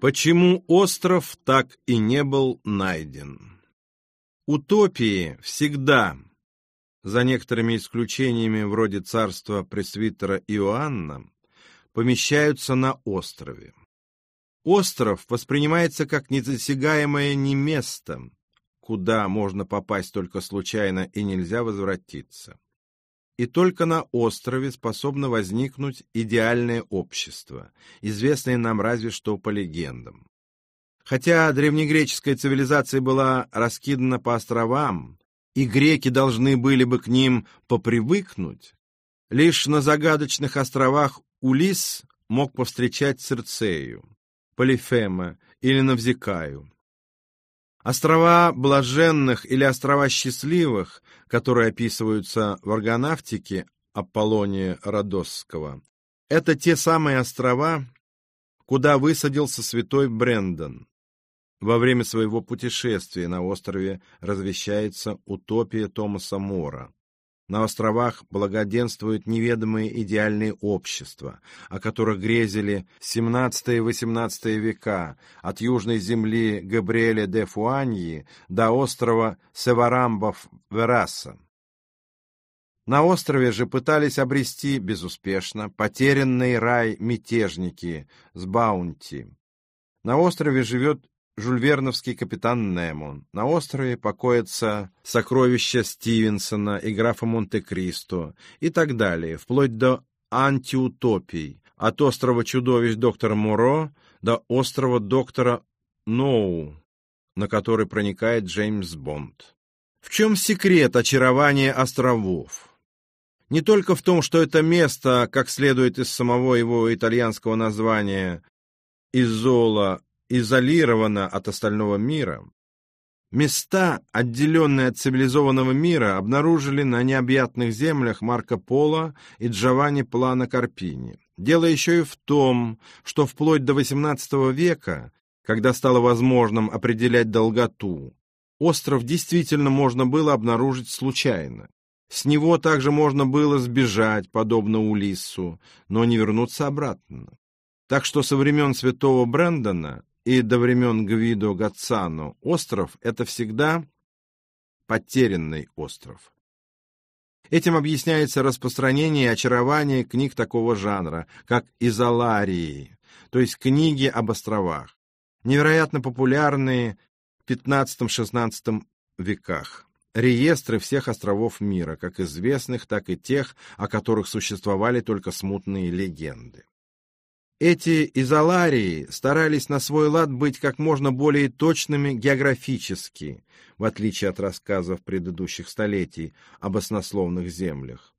Почему остров так и не был найден? Утопии всегда, за некоторыми исключениями вроде царства пресвитера Иоанна, помещаются на острове. Остров воспринимается как недосягаемое не место, куда можно попасть только случайно и нельзя возвратиться. И только на острове способно возникнуть идеальное общество, известное нам разве что по легендам. Хотя древнегреческая цивилизация была раскидана по островам, и греки должны были бы к ним попривыкнуть, лишь на загадочных островах Улисс мог повстречать Цирцею, Полифема или Навзикаю. Острова блаженных или острова счастливых, которые описываются в аргонавтике Аполлония Родосского, это те самые острова, куда высадился святой Брендон. Во время своего путешествия на острове развещается утопия Томаса Мора. На островах благоденствуют неведомые идеальные общества, о которых грезили XVII и XVIII века, от южной земли Габриэля де Фуаньи до острова Севарамбов-Вераса. На острове же пытались обрести безуспешно потерянный рай мятежники с Баунти. На острове живет жюльверновский капитан Немо. На острове покоятся сокровища Стивенсона и графа Монте-Кристо и так далее, вплоть до антиутопий, от острова чудовищ доктора Моро до острова доктора Ноу, на который проникает Джеймс Бонд. В чем секрет очарования островов? Не только в том, что это место, как следует из самого его итальянского названия, Изола, изолировано от остального мира. Места, отделенные от цивилизованного мира, обнаружили на необъятных землях Марко Поло и Джованни Плано Карпини. Дело еще и в том, что вплоть до XVIII века, когда стало возможным определять долготу, остров действительно можно было обнаружить случайно. С него также можно было сбежать, подобно Улиссу, но не вернуться обратно. Так что со времен святого Брэндона и до времен Гвидо Гаццано остров — это всегда потерянный остров. Этим объясняется распространение и очарование книг такого жанра, как «Изоларии», то есть книги об островах, невероятно популярные в XV-XVI веках. Реестры всех островов мира, как известных, так и тех, о которых существовали только смутные легенды. Эти изоларии старались на свой лад быть как можно более точными географически, в отличие от рассказов предыдущих столетий об оснословных землях,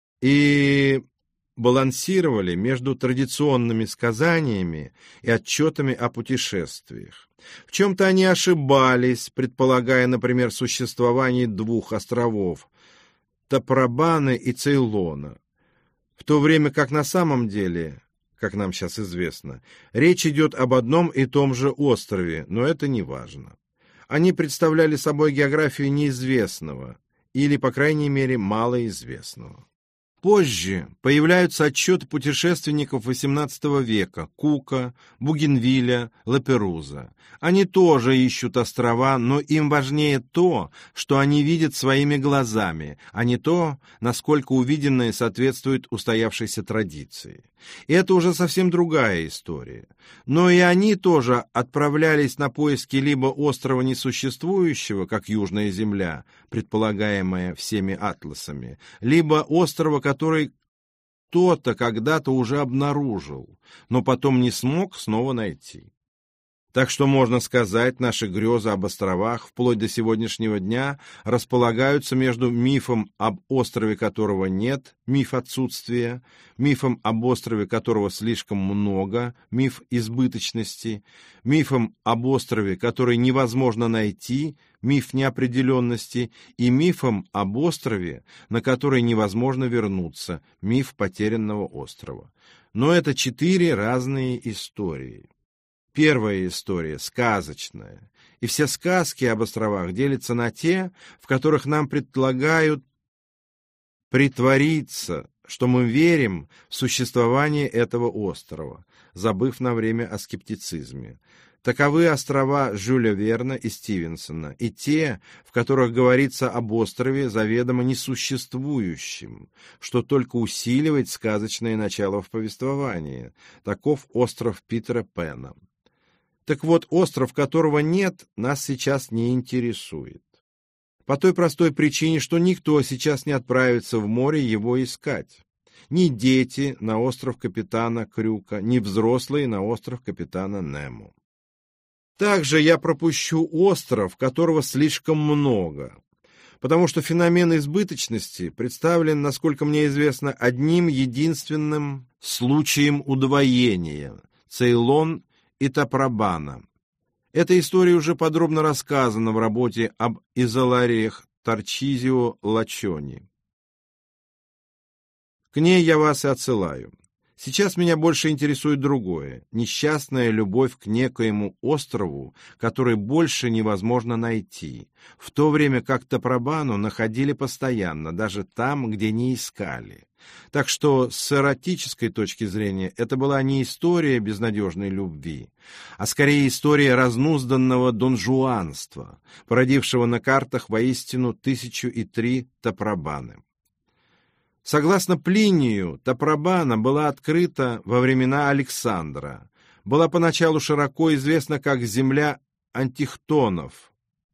и балансировали между традиционными сказаниями и отчетами о путешествиях. В чем-то они ошибались, предполагая, например, существование двух островов – Тапрабаны и Цейлона, в то время как на самом деле, как нам сейчас известно, речь идет об одном и том же острове, но это не важно. Они представляли собой географию неизвестного, или, по крайней мере, малоизвестного. Позже появляются отчеты путешественников XVIII века Кука, Бугенвилля, Лаперуза. Они тоже ищут острова, но им важнее то, что они видят своими глазами, а не то, насколько увиденное соответствует устоявшейся традиции. И это уже совсем другая история. Но и они тоже отправлялись на поиски либо острова несуществующего, как Южная Земля, предполагаемая всеми атласами, либо острова, который кто-то когда-то уже обнаружил, но потом не смог снова найти. Так что, можно сказать, наши грезы об островах вплоть до сегодняшнего дня располагаются между мифом об острове, которого нет, миф отсутствия, мифом об острове, которого слишком много, миф избыточности, мифом об острове, который невозможно найти, миф неопределенности, и мифом об острове, на который невозможно вернуться, миф потерянного острова. Но это 4 разные истории. Первая история сказочная, и все сказки об островах делятся на те, в которых нам предлагают притвориться, что мы верим в существование этого острова, забыв на время о скептицизме. Таковы острова Жюля Верна и Стивенсона, и те, в которых говорится об острове, заведомо несуществующем, что только усиливает сказочное начало в повествовании. Таков остров Питера Пэна. Так вот, остров, которого нет, нас сейчас не интересует. По той простой причине, что никто сейчас не отправится в море его искать. Ни дети на остров капитана Крюка, ни взрослые на остров капитана Немо. Также я пропущу остров, которого слишком много, потому что феномен избыточности представлен, насколько мне известно, одним единственным случаем удвоения – Цейлон и Тапрабана. Эта история уже подробно рассказана в работе об изолариях Тарчизио Лачони. К ней я вас и отсылаю. Сейчас меня больше интересует другое – несчастная любовь к некоему острову, который больше невозможно найти, в то время как Тапрабану находили постоянно, даже там, где не искали. Так что с эротической точки зрения это была не история безнадежной любви, а скорее история разнузданного донжуанства, породившего на картах воистину 1003 Тапрабаны. Согласно Плинию, Тапрабана была открыта во времена Александра, была поначалу широко известна как земля антихтонов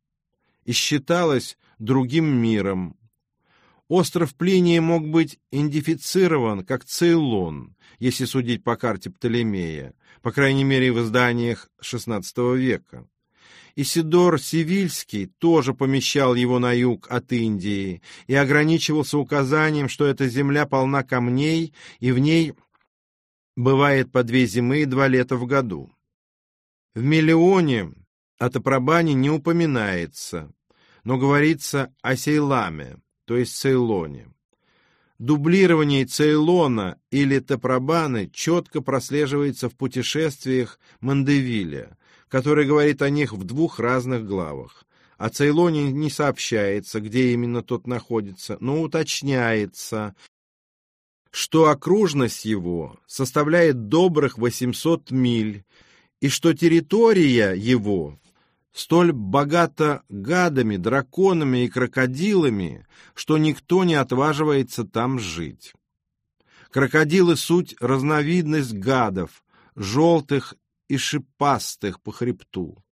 и считалась другим миром. Остров Плиния мог быть идентифицирован как Цейлон, если судить по карте Птолемея, по крайней мере в изданиях XVI века. Исидор Севильский тоже помещал его на юг от Индии и ограничивался указанием, что эта земля полна камней, и в ней бывает по 2 зимы и 2 лета в году. В Мелионе о Тапрабане не упоминается, но говорится о Сейламе, то есть Цейлоне. Дублирование Цейлона или Тапрабаны четко прослеживается в путешествиях Мандевиля, который говорит о них в 2 разных главах. О Цейлоне не сообщается, где именно тот находится, но уточняется, что окружность его составляет добрых 800 миль, и что территория его столь богата гадами, драконами и крокодилами, что никто не отваживается там жить. Крокодилы — суть разновидность гадов, желтых и шипастых по хребту,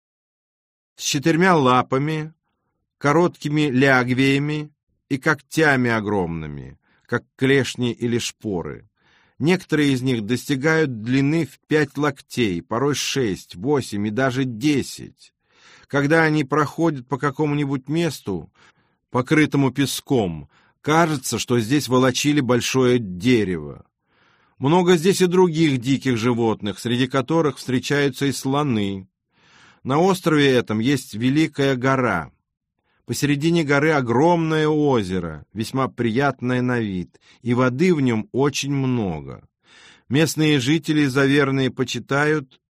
с 4 лапами, короткими лягвиями и когтями огромными, как клешни или шпоры. Некоторые из них достигают длины в 5 локтей, порой 6, 8 и даже 10. Когда они проходят по какому-нибудь месту, покрытому песком, кажется, что здесь волочили большое дерево. Много здесь и других диких животных, среди которых встречаются и слоны. На острове этом есть Великая гора. Посередине горы огромное озеро, весьма приятное на вид, и воды в нем очень много. Местные жители заверные почитают,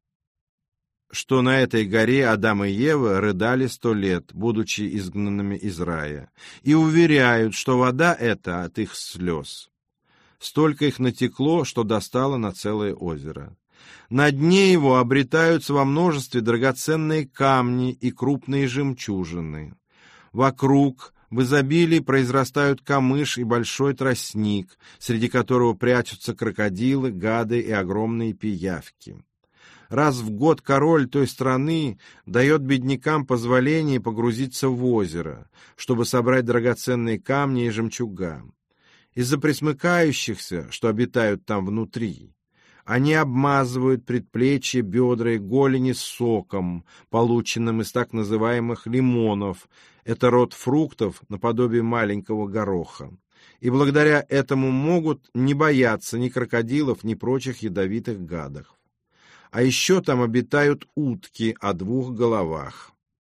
что на этой горе Адам и Ева рыдали 100 лет, будучи изгнанными из рая, и уверяют, что вода эта от их слез. Столько их натекло, что достало на целое озеро. На дне его обретаются во множестве драгоценные камни и крупные жемчужины. Вокруг в изобилии произрастают камыш и большой тростник, среди которого прячутся крокодилы, гады и огромные пиявки. Раз в год король той страны дает беднякам позволение погрузиться в озеро, чтобы собрать драгоценные камни и жемчуга. Из-за пресмыкающихся, что обитают там внутри, они обмазывают предплечья, бедра и голени соком, полученным из так называемых лимонов. Это род фруктов наподобие маленького гороха. И благодаря этому могут не бояться ни крокодилов, ни прочих ядовитых гадов. А еще там обитают утки о 2 головах.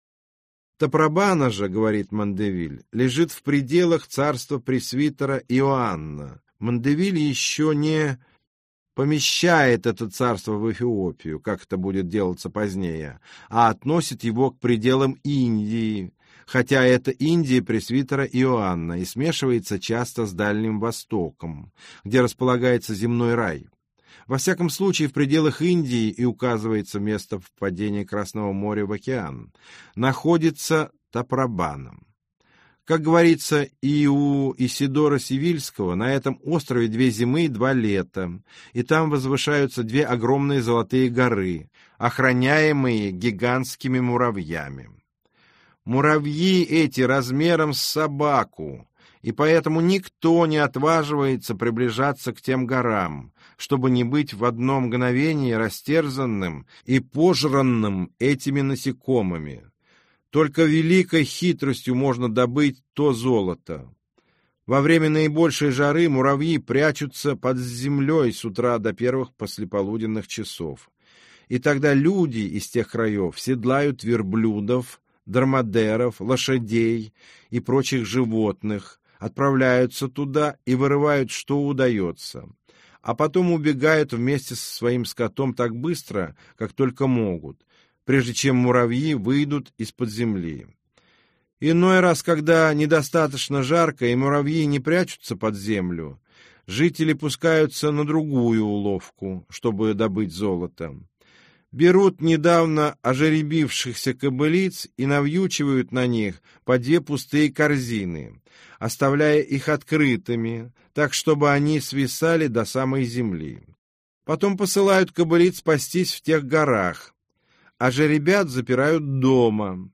Тапрабана же, говорит Мандевиль, лежит в пределах царства пресвитера Иоанна. Мандевиль еще не помещает это царство в Эфиопию, как это будет делаться позднее, а относит его к пределам Индии, хотя это Индия пресвитера Иоанна и смешивается часто с Дальним Востоком, где располагается земной рай. Во всяком случае, в пределах Индии и указывается место впадения Красного моря в океан, находится Тапрабана. Как говорится и у Исидора Сивильского, на этом острове 2 зимы и 2 лета, и там возвышаются 2 огромные золотые горы, охраняемые гигантскими муравьями. Муравьи эти размером с собаку, и поэтому никто не отваживается приближаться к тем горам, чтобы не быть в одно мгновение растерзанным и пожранным этими насекомыми. Только великой хитростью можно добыть то золото. Во время наибольшей жары муравьи прячутся под землей с утра до первых послеполуденных часов. И тогда люди из тех краев седлают верблюдов, дромадеров, лошадей и прочих животных, отправляются туда и вырывают, что удается, а потом убегают вместе со своим скотом так быстро, как только могут, прежде чем муравьи выйдут из-под земли. Иной раз, когда недостаточно жарко и муравьи не прячутся под землю, жители пускаются на другую уловку, чтобы добыть золото. Берут недавно ожеребившихся кобылиц и навьючивают на них по 2 пустые корзины, оставляя их открытыми, так, чтобы они свисали до самой земли. Потом посылают кобылиц пастись в тех горах, а жеребят запирают дома.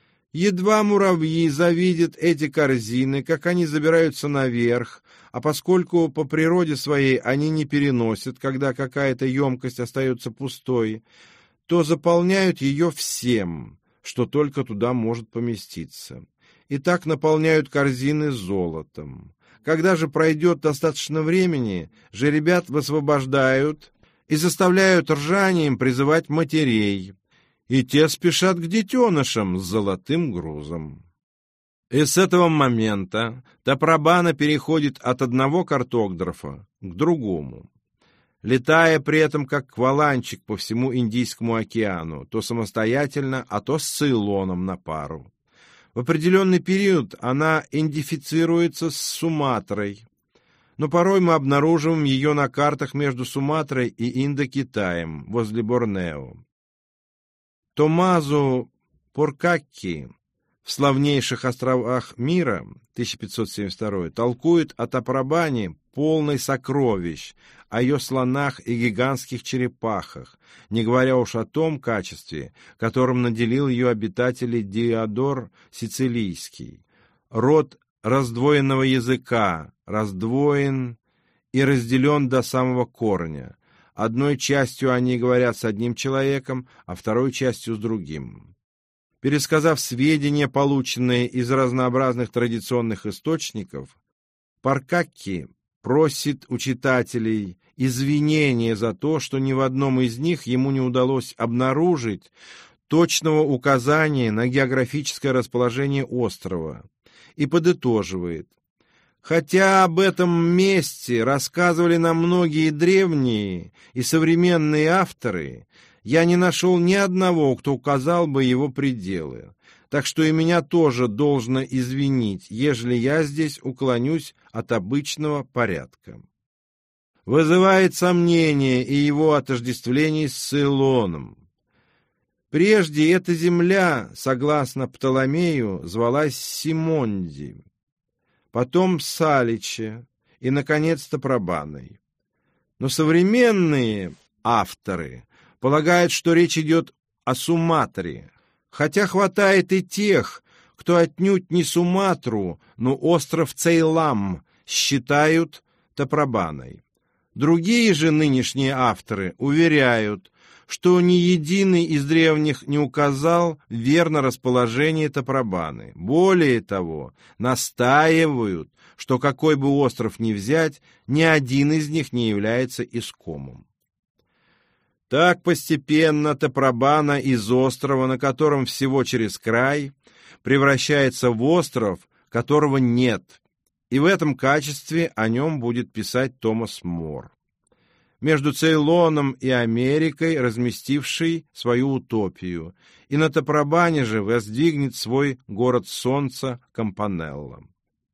Едва муравьи завидят эти корзины, как они забираются наверх, а поскольку по природе своей они не переносят, когда какая-то емкость остается пустой, то заполняют ее всем, что только туда может поместиться. И так наполняют корзины золотом. Когда же пройдет достаточно времени, жеребят высвобождают и заставляют ржанием призывать матерей, и те спешат к детенышам с золотым грузом. И с этого момента Тапрабана переходит от одного картографа к другому, летая при этом как кваланчик по всему Индийскому океану, то самостоятельно, а то с Цейлоном на пару. В определенный период она идентифицируется с Суматрой, но порой мы обнаруживаем ее на картах между Суматрой и Индокитаем, возле Борнео. Томмазо Поркакки в «Славнейших островах мира» 1572 толкует о Тапрабане, полной сокровищ, о ее слонах и гигантских черепахах, не говоря уж о том качестве, которым наделил ее обитателей Диодор Сицилийский. Род раздвоенного языка, раздвоен и разделен до самого корня. Одной частью они говорят с одним человеком, а второй частью с другим. Пересказав сведения, полученные из разнообразных традиционных источников, Поркакки просит у читателей извинения за то, что ни в одном из них ему не удалось обнаружить точного указания на географическое расположение острова, и подытоживает: хотя об этом месте рассказывали нам многие древние и современные авторы, я не нашел ни одного, кто указал бы его пределы, так что и меня тоже должно извинить, ежели я здесь уклонюсь от обычного порядка. Вызывает сомнение и его отождествление с Цейлоном. Прежде эта земля, согласно Птоломею, звалась Симонди, потом Саличе и, наконец, Тапрабаной. Но современные авторы полагают, что речь идет о Суматре, хотя хватает и тех, кто отнюдь не Суматру, но остров Цейлам считают Тапрабаной. Другие же нынешние авторы уверяют, что ни единый из древних не указал верно расположение Тапрабаны. Более того, настаивают, что какой бы остров ни взять, ни один из них не является искомым. Так постепенно Тапрабана из острова, на котором всего через край, превращается в остров, которого нет, и в этом качестве о нем будет писать Томас Мор. между Цейлоном и Америкой, разместивший свою утопию, и на Тапрабане же воздвигнет свой город солнца Кампанелла.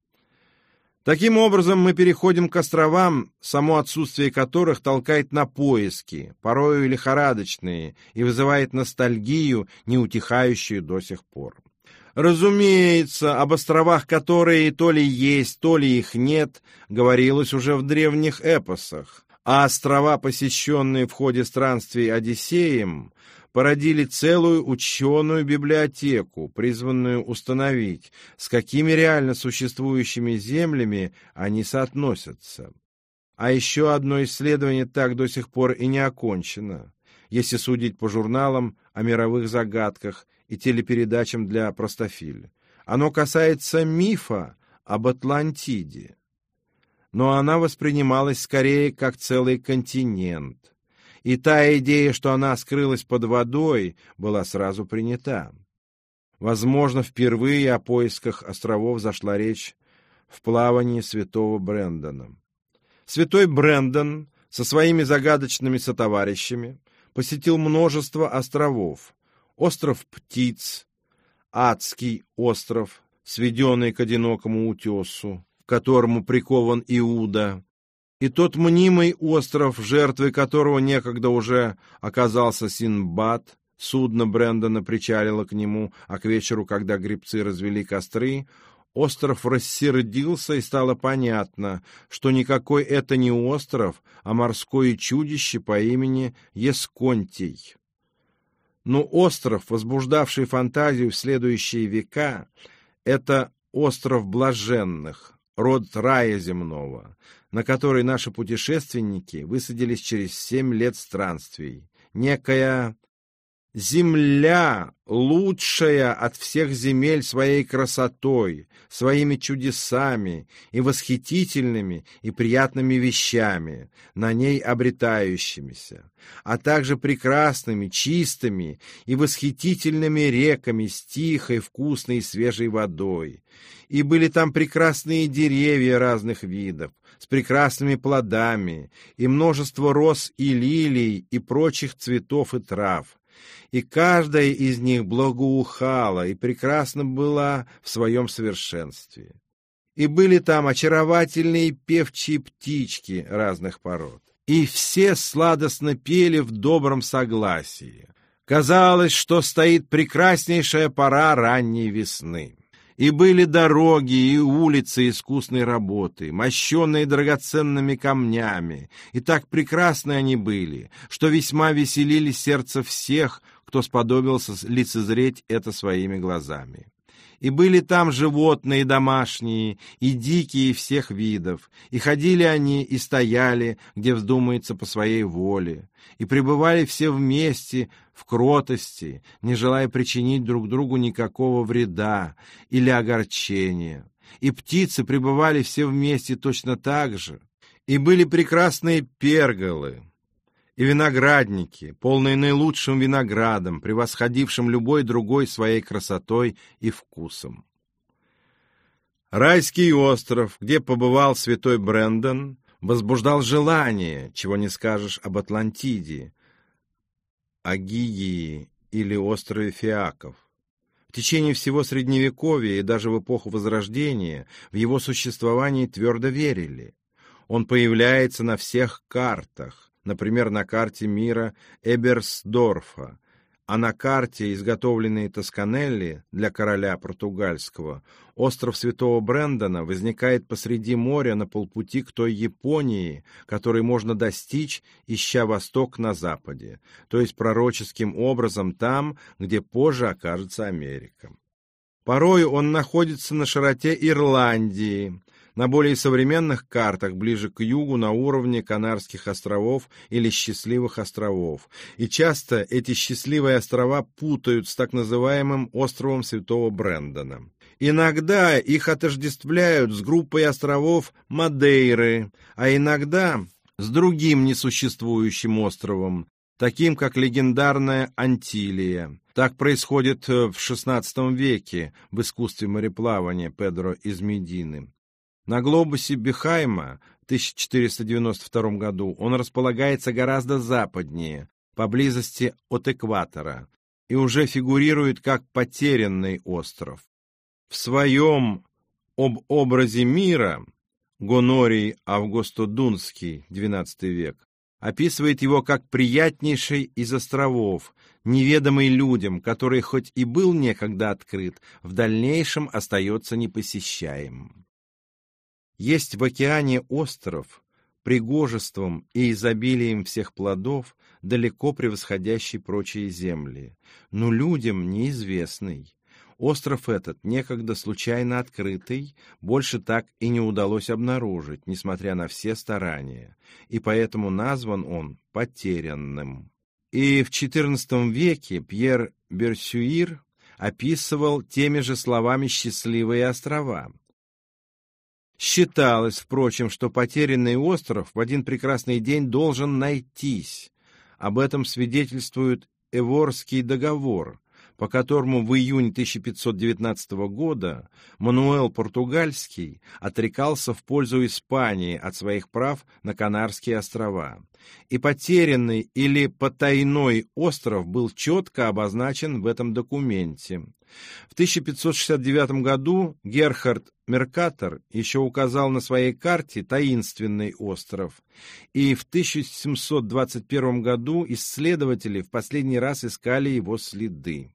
Таким образом, мы переходим к островам, само отсутствие которых толкает на поиски, порою лихорадочные, и вызывает ностальгию, не утихающую до сих пор. Разумеется, об островах, которые то ли есть, то ли их нет, говорилось уже в древних эпосах, а острова, посещенные в ходе странствий Одиссеем, породили целую ученую библиотеку, призванную установить, с какими реально существующими землями они соотносятся. А еще одно исследование так до сих пор и не окончено, если судить по журналам о мировых загадках и телепередачам для простофиль. Оно касается мифа об Атлантиде, но она воспринималась скорее как целый континент. И та идея, что она скрылась под водой, была сразу принята. Возможно, впервые о поисках островов зашла речь в плавании святого Брэндона. Святой Брэндон со своими загадочными сотоварищами посетил множество островов. Остров Птиц, Адский остров, сведенный к одинокому утесу, к которому прикован Иуда, и тот мнимый остров, жертвой которого некогда уже оказался Синдбад. Судно Брэндона причалило к нему, а к вечеру, когда гребцы развели костры, остров рассердился, и стало понятно, что никакой это не остров, а морское чудище по имени Есконтий. Но остров, возбуждавший фантазию в следующие века, это остров блаженных, род рая земного, на который наши путешественники высадились через 7 лет странствий. Некая земля, лучшая от всех земель своей красотой, своими чудесами и восхитительными и приятными вещами, на ней обретающимися, а также прекрасными, чистыми и восхитительными реками с тихой, вкусной и свежей водой. И были там прекрасные деревья разных видов, с прекрасными плодами, и множество роз и лилий, и прочих цветов и трав. И каждая из них благоухала и прекрасна была в своем совершенстве. И были там очаровательные певчие птички разных пород. И все сладостно пели в добром согласии. Казалось, что стоит прекраснейшая пора ранней весны. И были дороги и улицы искусной работы, мощенные драгоценными камнями, и так прекрасны они были, что весьма веселили сердце всех, кто сподобился лицезреть это своими глазами. И были там животные домашние, и дикие всех видов, и ходили они и стояли, где вздумается по своей воле, и пребывали все вместе в кротости, не желая причинить друг другу никакого вреда или огорчения. И птицы пребывали все вместе точно так же, и были прекрасные перголы, и виноградники, полные наилучшим виноградом, превосходившим любой другой своей красотой и вкусом. Райский остров, где побывал святой Брэндон, возбуждал желание, чего не скажешь об Атлантиде, Агигии или острове Фиаков. В течение всего Средневековья и даже в эпоху Возрождения в его существование твердо верили. Он появляется на всех картах, например, на карте мира Эберсдорфа, а на карте, изготовленной Тосканелли для короля португальского, остров Святого Брэндона возникает посреди моря на полпути к той Японии, которой можно достичь, ища восток на западе, то есть пророческим образом там, где позже окажется Америка. Порой он находится на широте Ирландии, на более современных картах ближе к югу на уровне Канарских островов или Счастливых островов. И часто эти счастливые острова путают с так называемым островом Святого Брэндона. Иногда их отождествляют с группой островов Мадейры, а иногда с другим несуществующим островом, таким как легендарная Антилия. Так происходит в XVI веке в искусстве мореплавания Педро из Медины. На глобусе Бехайма в 1492 году он располагается гораздо западнее, поблизости от экватора, и уже фигурирует как потерянный остров. В своем «Об образе мира» Гонорий Августодунский, XII век, описывает его как приятнейший из островов, неведомый людям, который хоть и был некогда открыт, в дальнейшем остается непосещаемым. Есть в океане остров, пригожеством и изобилием всех плодов, далеко превосходящий прочие земли, но людям неизвестный. Остров этот, некогда случайно открытый, больше так и не удалось обнаружить, несмотря на все старания, и поэтому назван он потерянным. И в XIV веке Пьер Берсюир описывал теми же словами счастливые острова. Считалось, впрочем, что потерянный остров в один прекрасный день должен найтись. Об этом свидетельствует Эворский договор, по которому в июне 1519 года Мануэл Португальский отрекался в пользу Испании от своих прав на Канарские острова. И потерянный или потайной остров был четко обозначен в этом документе. В 1569 году Герхард Меркатор еще указал на своей карте таинственный остров, и в 1721 году исследователи в последний раз искали его следы.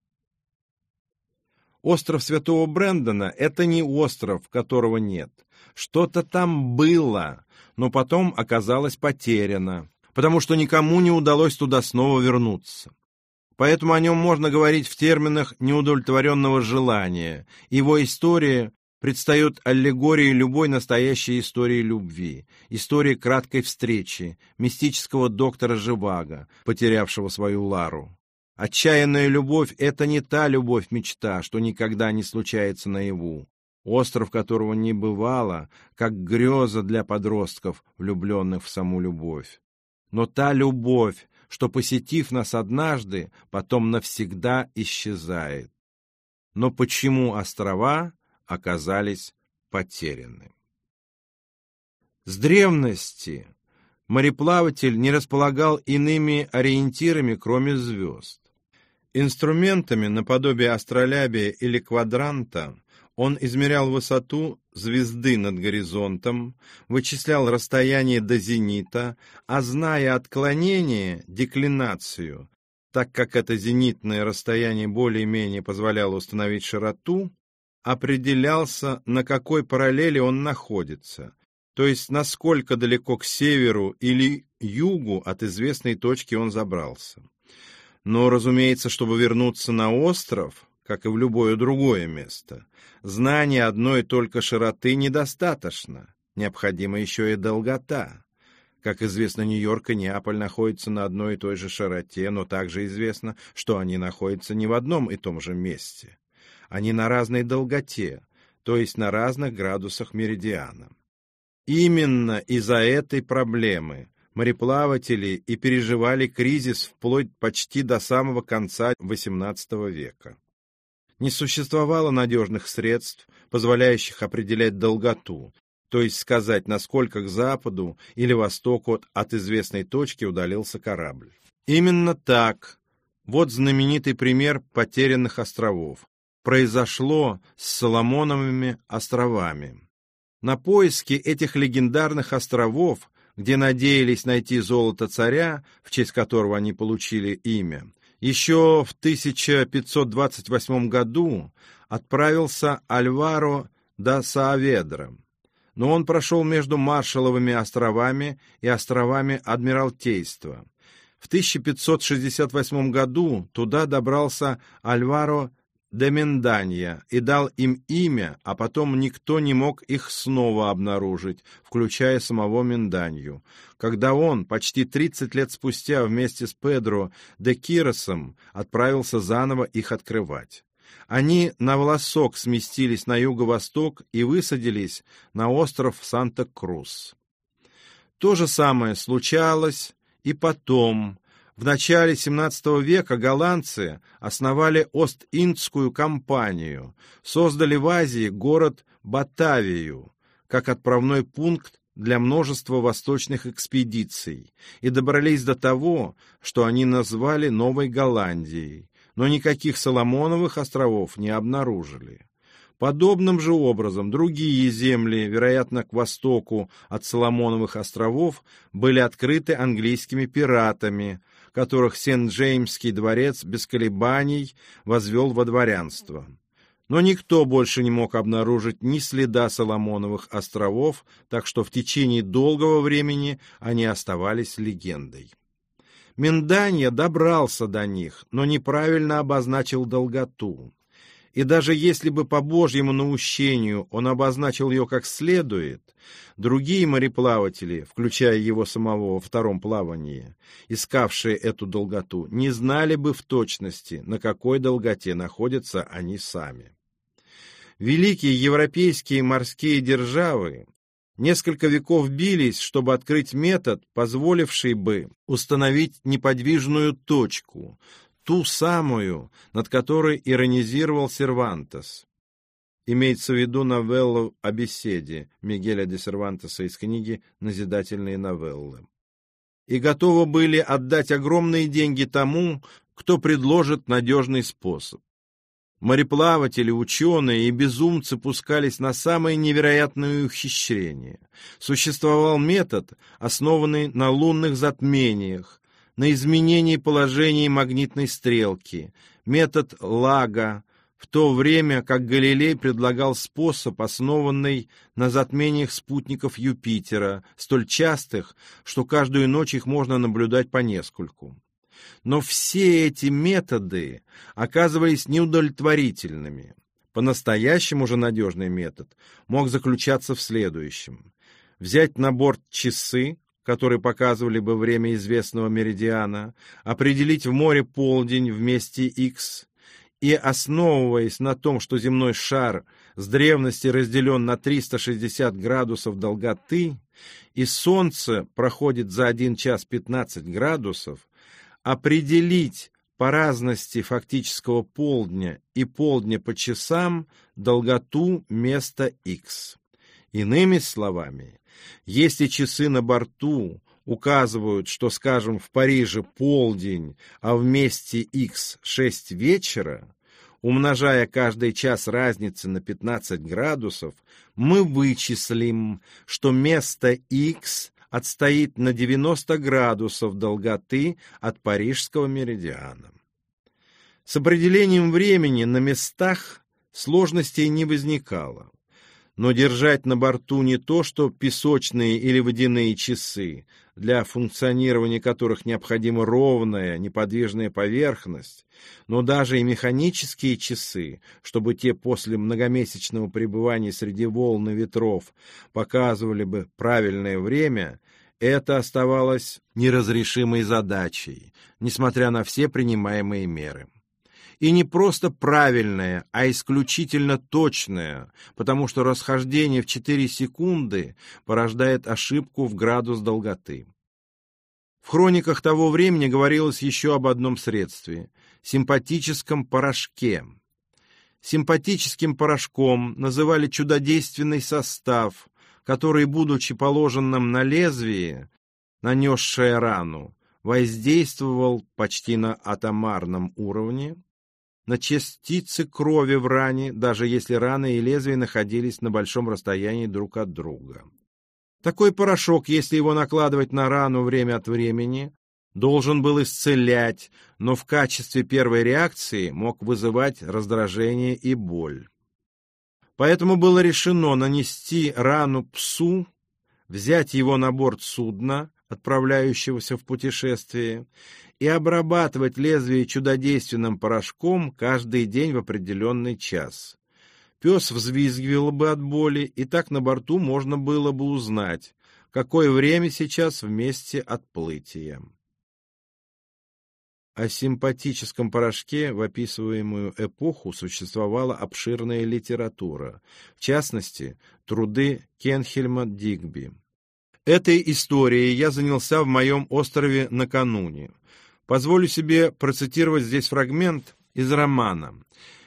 Остров Святого Брэндона — это не остров, которого нет. Что-то там было, но потом оказалось потеряно, потому что никому не удалось туда снова вернуться. Поэтому о нем можно говорить в терминах неудовлетворенного желания. Его история предстает аллегорией любой настоящей истории любви, истории краткой встречи, мистического доктора Живаго, потерявшего свою Лару. Отчаянная любовь — это не та любовь-мечта, что никогда не случается наяву, остров которого не бывало, как греза для подростков, влюбленных в саму любовь. Но та любовь, что, посетив нас однажды, потом навсегда исчезает. Но почему острова оказались потеряны? С древности мореплаватель не располагал иными ориентирами, кроме звезд. Инструментами наподобие астролябия или квадранта он измерял высоту звезды над горизонтом, вычислял расстояние до зенита, а зная отклонение, деклинацию, так как это зенитное расстояние более-менее позволяло установить широту, определялся, на какой параллели он находится, то есть насколько далеко к северу или югу от известной точки он забрался. Но, разумеется, чтобы вернуться на остров, как и в любое другое место, знания одной только широты недостаточно, необходима еще и долгота. Как известно, Нью-Йорк и Неаполь находятся на одной и той же широте, но также известно, что они находятся не в одном и том же месте. Они на разной долготе, то есть на разных градусах меридиана. Именно из-за этой проблемы мореплаватели и переживали кризис вплоть почти до самого конца XVIII века. Не существовало надежных средств, позволяющих определять долготу, то есть сказать, насколько к западу или востоку от известной точки удалился корабль. Именно так, вот знаменитый пример потерянных островов, произошло с Соломоновыми островами. На поиски этих легендарных островов, где надеялись найти золото царя, в честь которого они получили имя, еще в 1528 году отправился Альваро да Сааведра, но он прошел между Маршалловыми островами и островами Адмиралтейства. В 1568 году туда добрался Альваро де Менданья и дал им имя, а потом никто не мог их снова обнаружить, включая самого Менданью, когда он почти 30 лет спустя вместе с Педро де Киросом отправился заново их открывать. Они на волосок сместились на юго-восток и высадились на остров Санта-Крус. То же самое случалось и потом. В начале XVII века голландцы основали Ост-Индскую компанию, создали в Азии город Батавию, как отправной пункт для множества восточных экспедиций и добрались до того, что они назвали Новой Голландией, но никаких Соломоновых островов не обнаружили. Подобным же образом другие земли, вероятно, к востоку от Соломоновых островов, были открыты английскими пиратами, которых Сент-Джеймский дворец без колебаний возвел во дворянство. Но никто больше не мог обнаружить ни следа Соломоновых островов, так что в течение долгого времени они оставались легендой. Менданья добрался до них, но неправильно обозначил долготу. И даже если бы по Божьему наущению он обозначил ее как следует, другие мореплаватели, включая его самого во втором плавании, искавшие эту долготу, не знали бы в точности, на какой долготе находятся они сами. Великие европейские морские державы несколько веков бились, чтобы открыть метод, позволивший бы установить неподвижную точку, ту самую, над которой иронизировал Сервантес. Имеется в виду новеллу о беседе Мигеля де Сервантеса из книги «Назидательные новеллы». И готовы были отдать огромные деньги тому, кто предложит надежный способ. Мореплаватели, ученые и безумцы пускались на самые невероятные ухищрения. Существовал метод, основанный на лунных затмениях, на изменении положения магнитной стрелки, метод Лага, в то время как Галилей предлагал способ, основанный на затмениях спутников Юпитера, столь частых, что каждую ночь их можно наблюдать по нескольку. Но все эти методы оказывались неудовлетворительными. По-настоящему же надежный метод мог заключаться в следующем. Взять на борт часы, которые показывали бы время известного меридиана, определить в море полдень в месте X и, основываясь на том, что земной шар с древности разделен на 360 градусов долготы, и Солнце проходит за 1 час 15 градусов, определить по разности фактического полдня и полдня по часам долготу места X. Иными словами, если часы на борту указывают, что, скажем, в Париже полдень, а в месте X 6 вечера, умножая каждый час разницы на 15 градусов, мы вычислим, что место X отстоит на 90 градусов долготы от парижского меридиана. С определением времени на местах сложностей не возникало. Но держать на борту не то что песочные или водяные часы, для функционирования которых необходима ровная, неподвижная поверхность, но даже и механические часы, чтобы те после многомесячного пребывания среди волн и ветров показывали бы правильное время, это оставалось неразрешимой задачей, несмотря на все принимаемые меры. И не просто правильное, а исключительно точное, потому что расхождение в 4 секунды порождает ошибку в градус долготы. В хрониках того времени говорилось еще об одном средстве – симпатическом порошке. Симпатическим порошком называли чудодейственный состав, который, будучи положенным на лезвие, нанесшее рану, воздействовал почти на атомарном уровне на частицы крови в ране, даже если рана и лезвие находились на большом расстоянии друг от друга. Такой порошок, если его накладывать на рану время от времени, должен был исцелять, но в качестве первой реакции мог вызывать раздражение и боль. Поэтому было решено нанести рану псу, взять его на борт судна, отправляющегося в путешествие, и обрабатывать лезвие чудодейственным порошком каждый день в определенный час. Пес взвизгивал бы от боли, и так на борту можно было бы узнать, какое время сейчас в месте отплытия. О симпатическом порошке в описываемую эпоху существовала обширная литература, в частности, труды Кенхельма Дигби. Этой историей я занялся в моем острове накануне. Позволю себе процитировать здесь фрагмент из романа.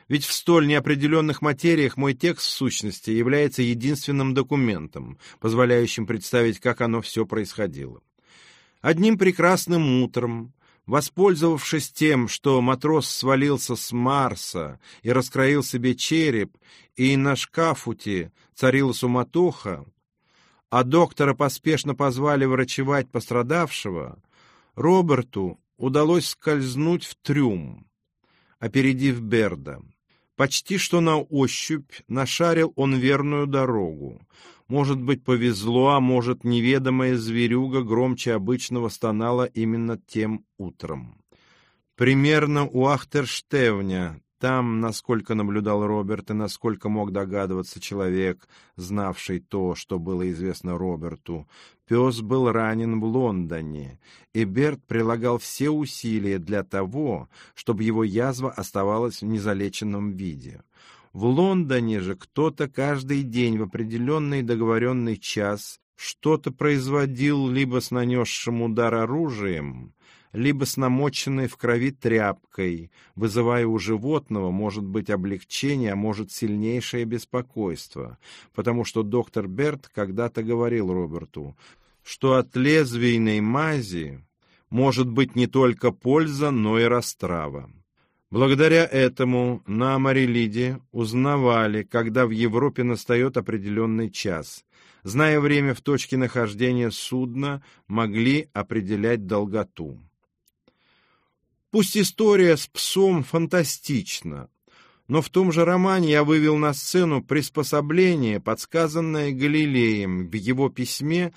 Ведь в столь неопределенных материях мой текст, в сущности, является единственным документом, позволяющим представить, как оно все происходило. Одним прекрасным утром, воспользовавшись тем, что матрос свалился с Марса и раскроил себе череп, и на шкафуте царила суматоха, а доктора поспешно позвали врачевать пострадавшего, Роберту удалось скользнуть в трюм, опередив Берда. Почти что на ощупь нашарил он верную дорогу. Может быть, повезло, а может, неведомая зверюга громче обычного стонала именно тем утром. Примерно у Ахтерштевня, там, насколько наблюдал Роберт и насколько мог догадываться человек, знавший то, что было известно Роберту, пес был ранен в Лондоне, и Берт прилагал все усилия для того, чтобы его язва оставалась в незалеченном виде. В Лондоне же кто-то каждый день в определенный договоренный час что-то производил либо с нанесшим удар оружием, либо с намоченной в крови тряпкой, вызывая у животного, может быть, облегчение, а может, сильнейшее беспокойство, потому что доктор Берт когда-то говорил Роберту, что от лезвийной мази может быть не только польза, но и растрава. Благодаря этому на Марилиде узнавали, когда в Европе настает определенный час. Зная время в точке нахождения судна, могли определять долготу. Пусть история с псом фантастична, но в том же романе я вывел на сцену приспособление, подсказанное Галилеем в его письме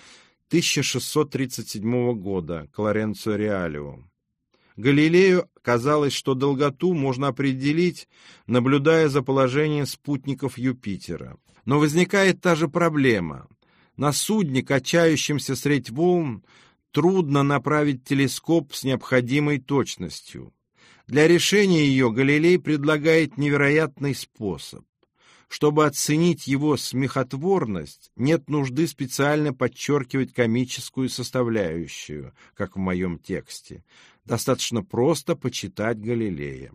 1637 года к Лоренцо Реалио. Галилею казалось, что долготу можно определить, наблюдая за положением спутников Юпитера. Но возникает та же проблема. На судне, качающемся средь волн, трудно направить телескоп с необходимой точностью. Для решения ее Галилей предлагает невероятный способ. Чтобы оценить его смехотворность, нет нужды специально подчеркивать комическую составляющую, как в моем тексте. Достаточно просто почитать Галилея.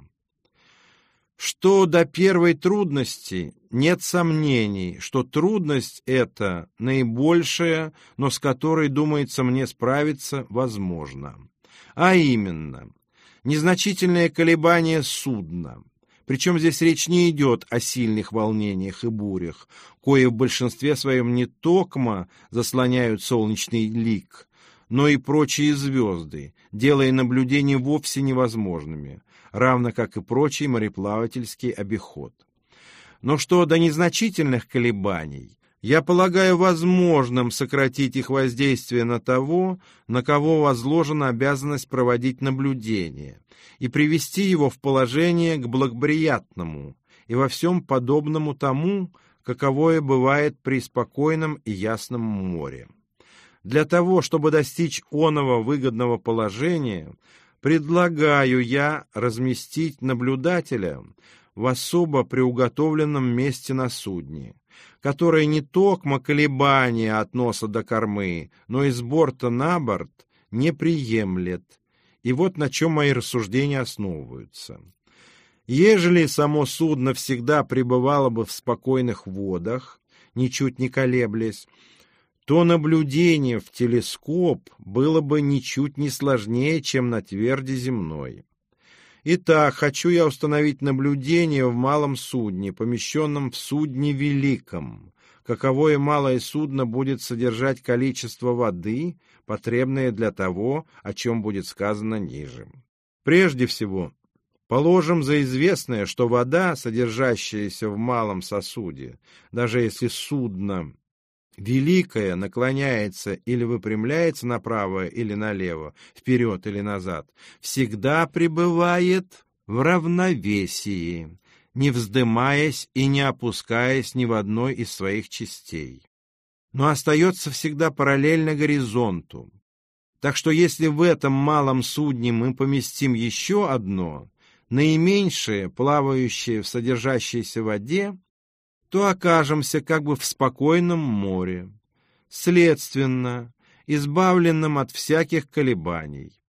Что до первой трудности, нет сомнений, что трудность эта наибольшая, но с которой, думается мне, справиться возможно. А именно, незначительное колебание судна. Причем здесь речь не идет о сильных волнениях и бурях, кои в большинстве своем не токмо заслоняют солнечный лик, но и прочие звезды, делая наблюдения вовсе невозможными, равно как и прочий мореплавательский обиход. Но что до незначительных колебаний, я полагаю возможным сократить их воздействие на того, на кого возложена обязанность проводить наблюдение, и привести его в положение к благоприятному и во всем подобному тому, каковое бывает при спокойном и ясном море. Для того, чтобы достичь оного выгодного положения, предлагаю я разместить наблюдателя в особо приуготовленном месте на судне, которое не токмо колебания от носа до кормы, но и с борта на борт не приемлет. И вот на чем мои рассуждения основываются. Ежели само судно всегда пребывало бы в спокойных водах, ничуть не колеблясь, то наблюдение в телескоп было бы ничуть не сложнее, чем на тверди земной. Итак, хочу я установить наблюдение в малом судне, помещенном в судне великом, каковое малое судно будет содержать количество воды, потребное для того, о чем будет сказано ниже. Прежде всего, положим за известное, что вода, содержащаяся в малом сосуде, даже если судно великое наклоняется или выпрямляется направо или налево, вперед или назад, всегда пребывает в равновесии, не вздымаясь и не опускаясь ни в одной из своих частей, но остается всегда параллельно горизонту. Так что если в этом малом судне мы поместим еще одно, наименьшее, плавающее в содержащейся воде, то окажемся как бы в спокойном море, следственно, избавленном от всяких колебаний.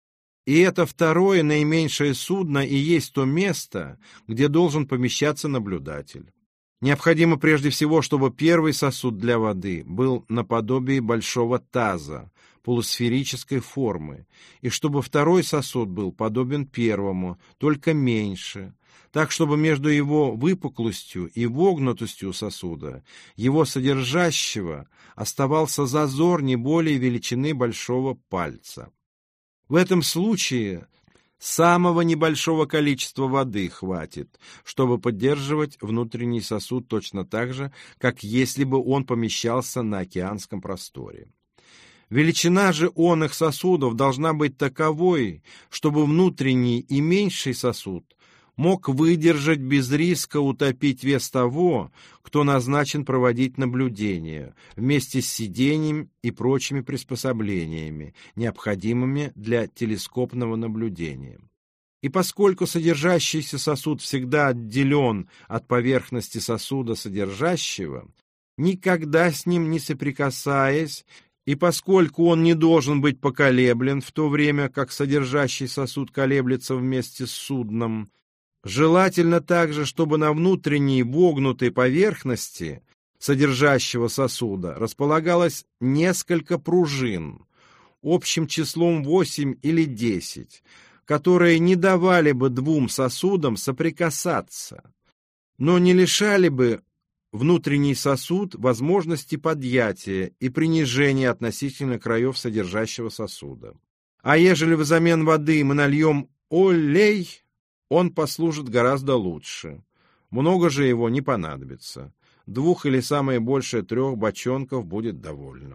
И это второе, наименьшее судно и есть то место, где должен помещаться наблюдатель. Необходимо прежде всего, чтобы первый сосуд для воды был наподобие большого таза, полусферической формы, и чтобы второй сосуд был подобен первому, только меньше, так, чтобы между его выпуклостью и вогнутостью сосуда, его содержащего, оставался зазор не более величины большого пальца. В этом случае самого небольшого количества воды хватит, чтобы поддерживать внутренний сосуд точно так же, как если бы он помещался на океанском просторе. Величина же оных сосудов должна быть таковой, чтобы внутренний и меньший сосуд мог выдержать без риска утопить вес того, кто назначен проводить наблюдение, вместе с сиденьем и прочими приспособлениями, необходимыми для телескопного наблюдения. И поскольку содержащийся сосуд всегда отделен от поверхности сосуда содержащего, никогда с ним не соприкасаясь, и поскольку он не должен быть поколеблен в то время, как содержащий сосуд колеблется вместе с судном, желательно также, чтобы на внутренней вогнутой поверхности содержащего сосуда располагалось несколько пружин, общим числом 8 или 10, которые не давали бы двум сосудам соприкасаться, но не лишали бы внутренний сосуд возможности подъятия и принижения относительно краев содержащего сосуда. А ежели взамен воды мы нальем олей, он послужит гораздо лучше. Много же его не понадобится. 2 или самое большее 3 бочонков будет довольно.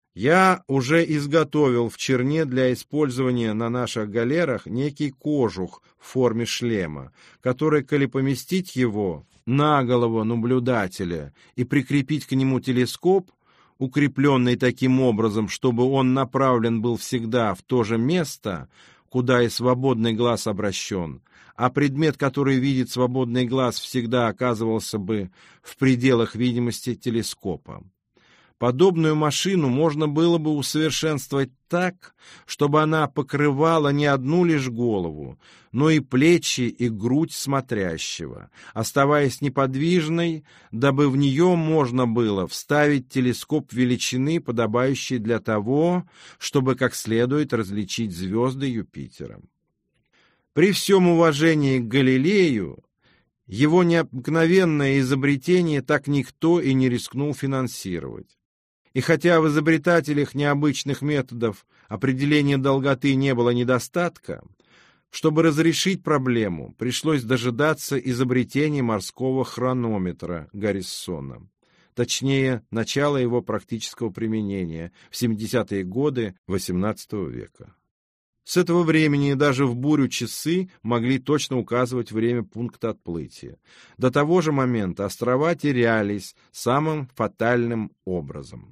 Я уже изготовил в черне для использования на наших галерах некий кожух в форме шлема, который, коли поместить его на голову наблюдателя и прикрепить к нему телескоп, укрепленный таким образом, чтобы он направлен был всегда в то же место, куда и свободный глаз обращен, а предмет, который видит свободный глаз, всегда оказывался бы в пределах видимости телескопа. Подобную машину можно было бы усовершенствовать так, чтобы она покрывала не одну лишь голову, но и плечи и грудь смотрящего, оставаясь неподвижной, дабы в нее можно было вставить телескоп величины, подобающей для того, чтобы как следует различить звезды Юпитера. При всем уважении к Галилею, его необыкновенное изобретение так никто и не рискнул финансировать. И хотя в изобретателях необычных методов определения долготы не было недостатка, чтобы разрешить проблему, пришлось дожидаться изобретения морского хронометра Гаррисона, точнее, начала его практического применения в 70-е годы XVIII века. С этого времени даже в бурю часы могли точно указывать время пункта отплытия. До того же момента острова терялись самым фатальным образом.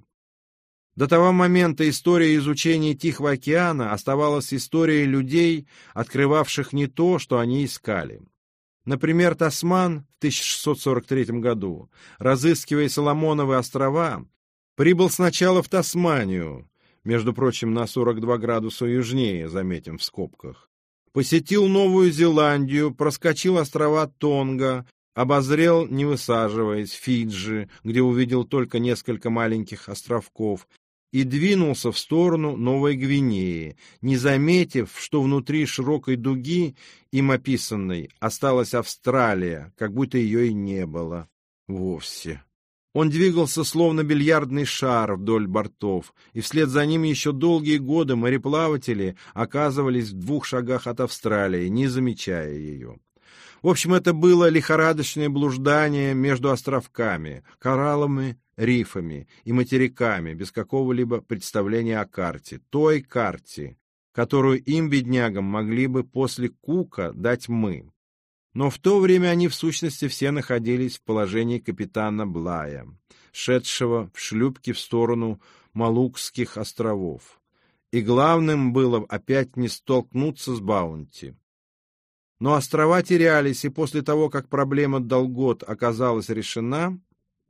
До того момента история изучения Тихого океана оставалась историей людей, открывавших не то, что они искали. Например, Тасман в 1643 году, разыскивая Соломоновы острова, прибыл сначала в Тасманию, между прочим, на 42 градуса южнее, заметим в скобках, посетил Новую Зеландию, проскочил острова Тонга, обозрел, не высаживаясь, Фиджи, где увидел только несколько маленьких островков, и двинулся в сторону Новой Гвинеи, не заметив, что внутри широкой дуги, им описанной, осталась Австралия, как будто ее и не было вовсе. Он двигался словно бильярдный шар вдоль бортов, и вслед за ним еще долгие годы мореплаватели оказывались в 2 шагах от Австралии, не замечая ее. В общем, это было лихорадочное блуждание между островками, коралловыми рифами и материками, без какого-либо представления о карте, той карте, которую им, беднягам, могли бы после Кука дать мы. Но в то время они в сущности все находились в положении капитана Блая, шедшего в шлюпке в сторону Малукских островов. И главным было опять не столкнуться с Баунти. Но острова терялись, и после того, как проблема долгот оказалась решена,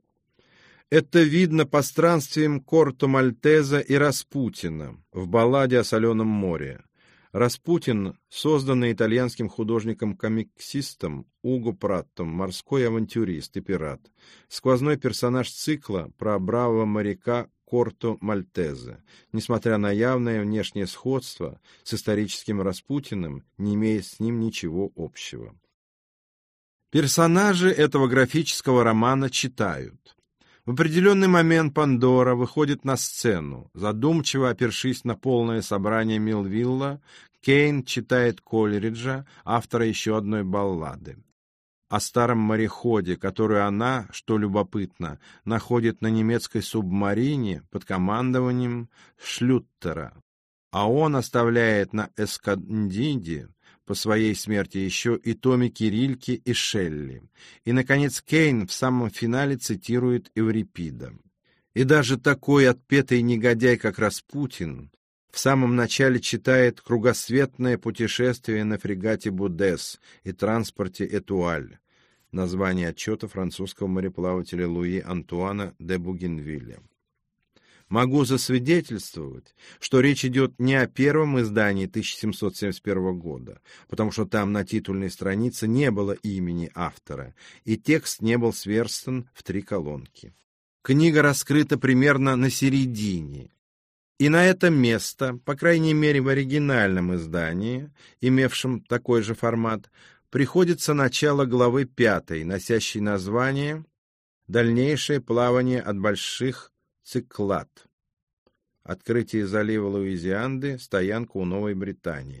это видно по странствиям Корто Мальтеза и Распутина в балладе о Соленом море. Распутин, созданный итальянским художником-комиксистом Уго Праттом, морской авантюрист и пират, сквозной персонаж цикла про бравого моряка Корто Мальтезе, несмотря на явное внешнее сходство с историческим Распутиным, не имея с ним ничего общего. Персонажи этого графического романа читают. В определенный момент Пандора выходит на сцену. Задумчиво опершись на полное собрание Милвилла, Кейн читает Колериджа, автора еще одной баллады. О старом мореходе, которую она, что любопытно, находит на немецкой субмарине под командованием Шлюттера. А он оставляет на Эскандиде по своей смерти еще и томики Рильке и Шелли. И, наконец, Кейн в самом финале цитирует Эврипида. И даже такой отпетый негодяй, как Распутин, в самом начале читает «Кругосветное путешествие на фрегате Будес и транспорте Этуаль», название отчета французского мореплавателя Луи Антуана де Бугенвилля. Могу засвидетельствовать, что речь идет не о первом издании 1771 года, потому что там на титульной странице не было имени автора, и текст не был сверстан в 3 колонки. Книга раскрыта примерно на середине, и на это место, по крайней мере в оригинальном издании, имевшем такой же формат, приходится начало главы 5, носящей название «Дальнейшее плавание от больших Циклад. Открытие залива Луизианды, стоянка у Новой Британии».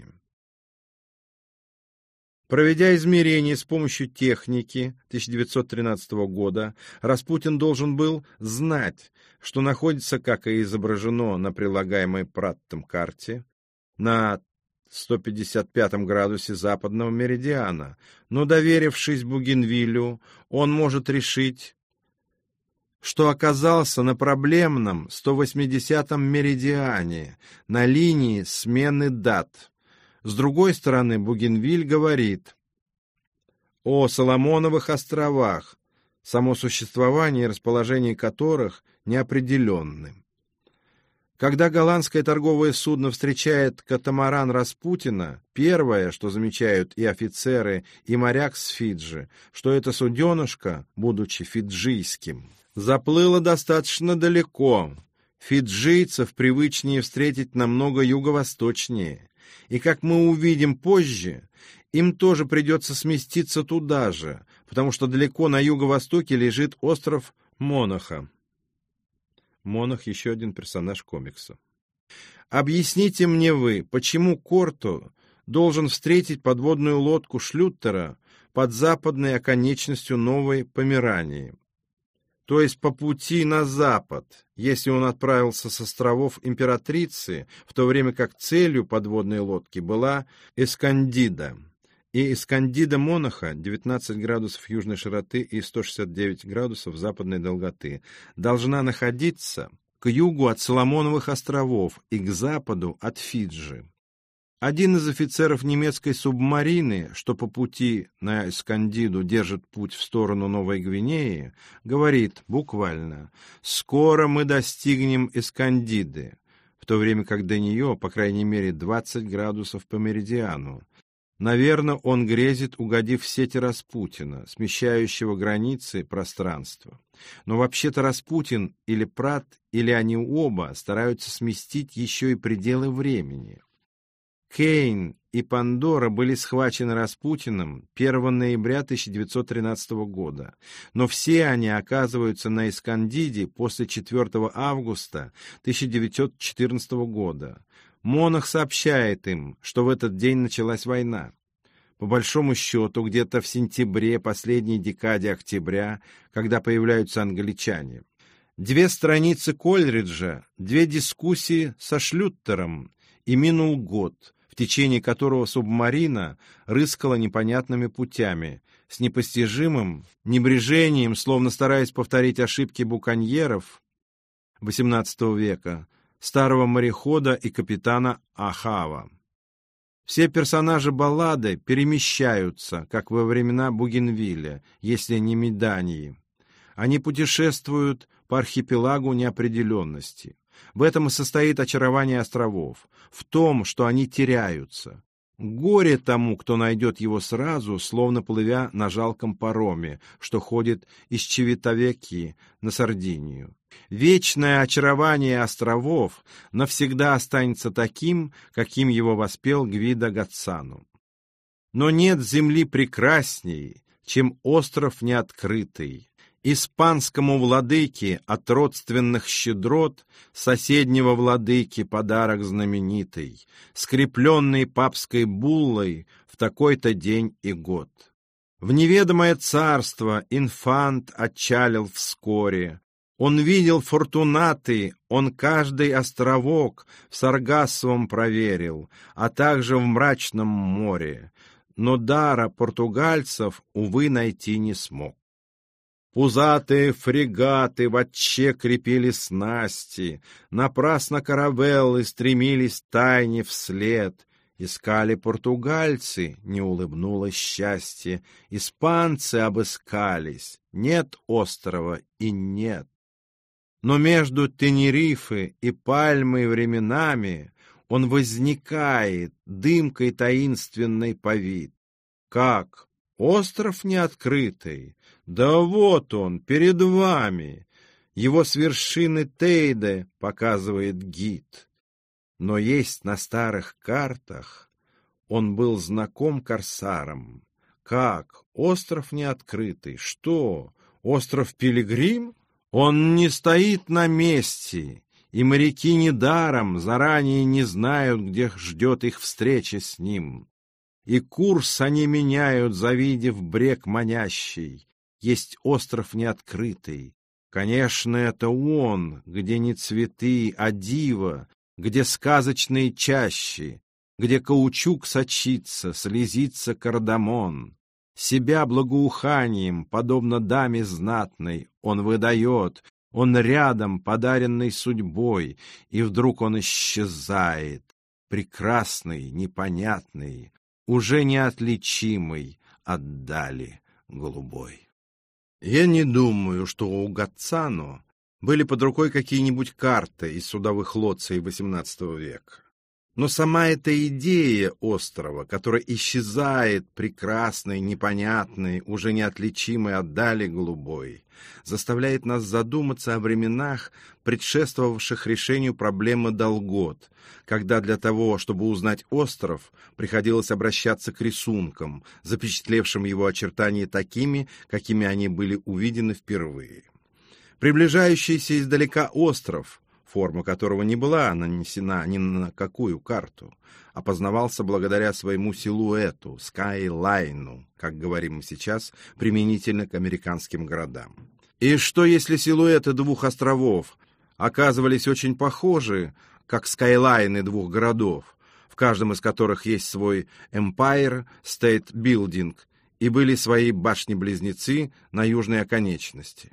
Проведя измерения с помощью техники 1913 года, Распутин должен был знать, что находится, как и изображено на прилагаемой Праттом карте, на 155 градусе западного меридиана, но, доверившись Бугенвиллю, он может решить, что оказался на проблемном 180-м меридиане, на линии смены дат. С другой стороны, Бугенвиль говорит о Соломоновых островах, само существование и расположение которых неопределенны. Когда голландское торговое судно встречает катамаран Распутина, первое, что замечают и офицеры, и моряк с Фиджи, что это суденышко, будучи фиджийским, заплыло достаточно далеко. Фиджийцев привычнее встретить намного юго-восточнее. И, как мы увидим позже, им тоже придется сместиться туда же, потому что далеко на юго-востоке лежит остров Монаха. Монах — еще один персонаж комикса. Объясните мне вы, почему Корто должен встретить подводную лодку Шлюттера под западной оконечностью Новой Померании, то есть по пути на запад, если он отправился с островов Императрицы, в то время как целью подводной лодки была Эскандида. И Эскандида Монаха, 19 градусов южной широты и 169 градусов западной долготы, должна находиться к югу от Соломоновых островов и к западу от Фиджи. Один из офицеров немецкой субмарины, что по пути на Эскандиду держит путь в сторону Новой Гвинеи, говорит буквально «Скоро мы достигнем Эскандиды», в то время как до нее, по крайней мере, 20 градусов по меридиану. Наверное, он грезит, угодив в сети Распутина, смещающего границы пространства. Но вообще-то Распутин или Пратт, или они оба стараются сместить еще и пределы времени. Кейн и Пандора были схвачены Распутиным 1 ноября 1913 года, но все они оказываются на Эскандиде после 4 августа 1914 года. Монах сообщает им, что в этот день началась война. По большому счету, где-то в сентябре, последней декаде октября, когда появляются англичане. 2 страницы Кольриджа, 2 дискуссии со Шлюттером, и минул год, в течение которого субмарина рыскала непонятными путями, с непостижимым небрежением, словно стараясь повторить ошибки буконьеров XVIII века, старого морехода и капитана Ахава. Все персонажи баллады перемещаются, как во времена Бугенвилля, если не Медании. Они путешествуют по архипелагу неопределенности. В этом и состоит очарование островов, в том, что они теряются. Горе тому, кто найдет его сразу, словно плывя на жалком пароме, что ходит из Чивитавекьи на Сардинию. Вечное очарование островов навсегда останется таким, каким его воспел Гвидо Гаццано. Но нет земли прекрасней, чем остров неоткрытый. Испанскому владыке от родственных щедрот соседнего владыки подарок знаменитый, скрепленный папской буллой в такой-то день и год. В неведомое царство инфант отчалил вскоре. Он видел Фортунаты, он каждый островок в Саргассовом проверил, а также в мрачном море, но дара португальцев, увы, найти не смог. Пузатые фрегаты вотче крепили снасти, напрасно каравеллы стремились тайне вслед. Искали португальцы, не улыбнулось счастье, испанцы обыскались, нет острова и нет. Но между Тенерифе и Пальмой временами он возникает, дымкой таинственной повит. Как? Остров неоткрытый? Да вот он, перед вами. Его с вершины Тейде показывает гид. Но есть на старых картах, он был знаком корсарам. Как? Остров неоткрытый? Что? Остров Пилигрим? Он не стоит на месте, и моряки недаром заранее не знают, где ждет их встреча с ним. И курс они меняют, завидев брег манящий. Есть остров неоткрытый. Конечно, это он, где не цветы, а диво, где сказочные чащи, где каучук сочится, слезится кардамон. Себя благоуханием, подобно даме знатной, он выдает, он рядом, подаренный судьбой, и вдруг он исчезает, прекрасный, непонятный, уже неотличимый от дали голубой. Я не думаю, что у Гаццано были под рукой какие-нибудь карты из судовых лоций XVIII века. Но сама эта идея острова, которая исчезает, прекрасной, непонятной, уже неотличимой от дали голубой, заставляет нас задуматься о временах, предшествовавших решению проблемы Долгот, когда для того, чтобы узнать остров, приходилось обращаться к рисункам, запечатлевшим его очертания такими, какими они были увидены впервые. Приближающийся издалека остров, форма которого не была нанесена ни на какую карту, опознавался благодаря своему силуэту, скайлайну, как говорим мы сейчас, применительно к американским городам. И что, если силуэты двух островов оказывались очень похожи, как скайлайны двух городов, в каждом из которых есть свой Empire State Building, и были свои башни-близнецы на южной оконечности?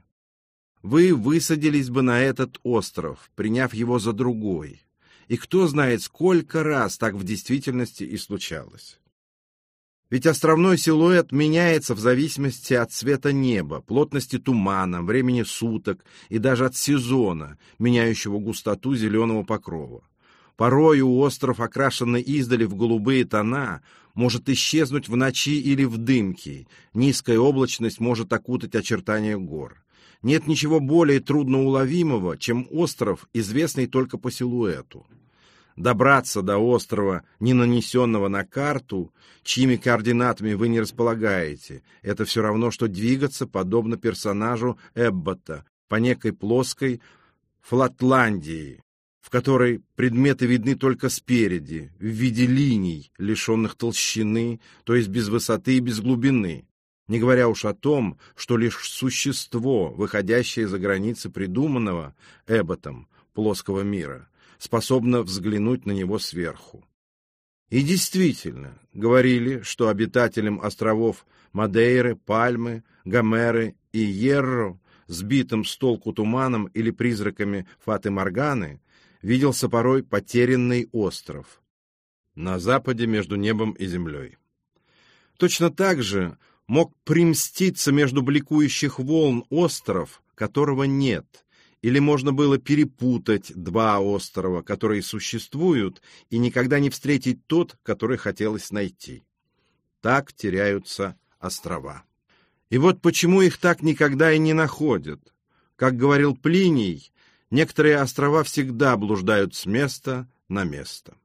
Вы высадились бы на этот остров, приняв его за другой. И кто знает, сколько раз так в действительности и случалось. Ведь островной силуэт меняется в зависимости от цвета неба, плотности тумана, времени суток и даже от сезона, меняющего густоту зеленого покрова. Порою остров, окрашенный издали в голубые тона, может исчезнуть в ночи или в дымке, низкая облачность может окутать очертания гор. Нет ничего более трудноуловимого, чем остров, известный только по силуэту. Добраться до острова, не нанесенного на карту, чьими координатами вы не располагаете, это все равно, что двигаться, подобно персонажу Эббота, по некой плоской Флатландии, в которой предметы видны только спереди, в виде линий, лишенных толщины, то есть без высоты и без глубины. Не говоря уж о том, что лишь существо, выходящее за границы придуманного Эбботом плоского мира, способно взглянуть на него сверху. И действительно, говорили, что обитателям островов Мадейры, Пальмы, Гомеры и Йерро, сбитым с толку туманом или призраками Фаты-Морганы, виделся порой потерянный остров на западе между небом и землей. Точно так же мог примститься между бликующих волн остров, которого нет, Или можно было перепутать два острова, которые существуют, и никогда не встретить тот, который хотелось найти. Так теряются острова. И вот почему их так никогда и не находят. Как говорил Плиний, некоторые острова всегда блуждают с места на место.